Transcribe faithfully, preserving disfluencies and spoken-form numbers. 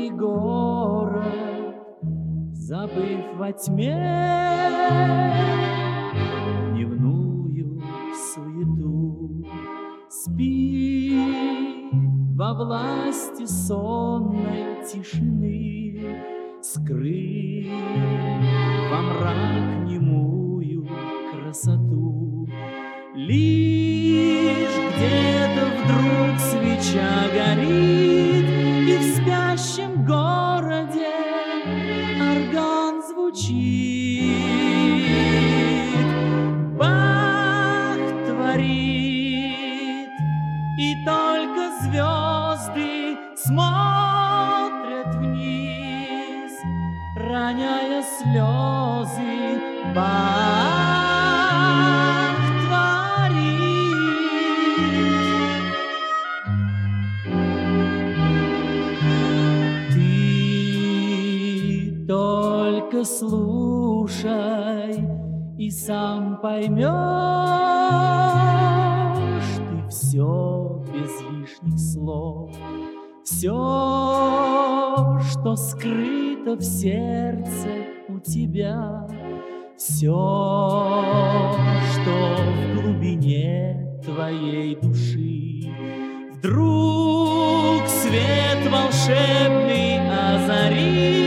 темный город, забыв во тьме дневную суету, спит во власти сонной тишины, скрыв во мрак немую красоту. Лишь где-то вдруг свеча горит, и в спящем городе орган звучит. Бах творит, и только звезды смотрят вниз, роняя слезы. Бах только слушай, и сам поймешь ты все без лишних слов, все, что скрыто в сердце у тебя, все, что в глубине твоей души. Вдруг свет волшебный озарит